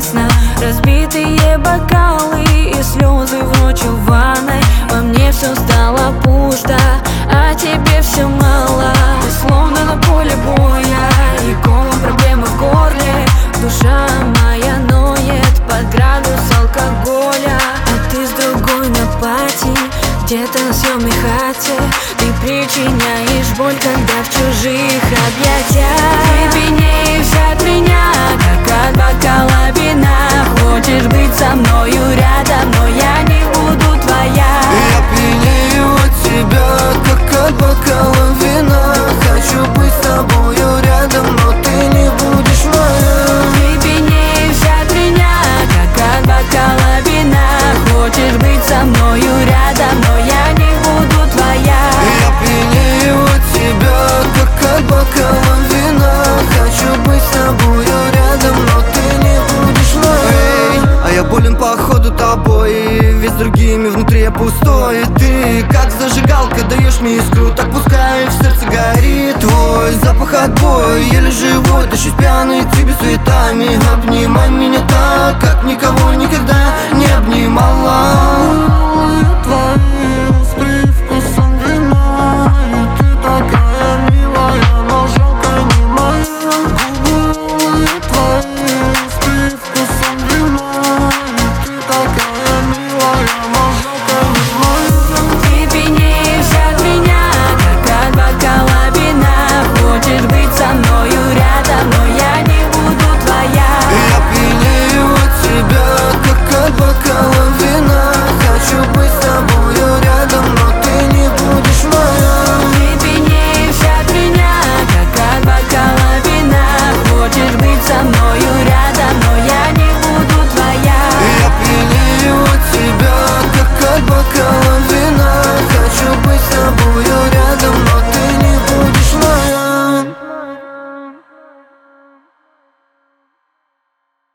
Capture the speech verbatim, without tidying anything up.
ясно. Разбитые бокалы и слезы в ночь в ванной. Во мне все стало пусто, а тебе все мало. Ты словно на поле боя, и колом проблемы в горле. Душа моя ноет под градус алкоголя. А ты с другой на пати, где-то на съемной хате. Ты причиняешь боль, когда в чужих объятиях. Ты пьянеешь от меня, как от бокала вина. Хочешь быть со мною рядом, но я не буду твоя. Я пьянею от тебя, как от бокала вина. Хочу быть с тобою рядом, но ты не будешь моя. Ты пьянеешь от меня, как от бокала вина. Хочешь быть со мною рядом, но я не буду твоя. Я пьянею от тебя, как от бокала вина. Хочу быть с тобою рядом, но ты не будешь моей. А я болен походу тобой, весь другими внутри я пустой. И ты как зажигалка даешь мне искру, так пускай в сердце горит. Твой запах отбой, еле живой, тащусь пьяный к тебе суетами. Обнимай меня так, как никого никогда.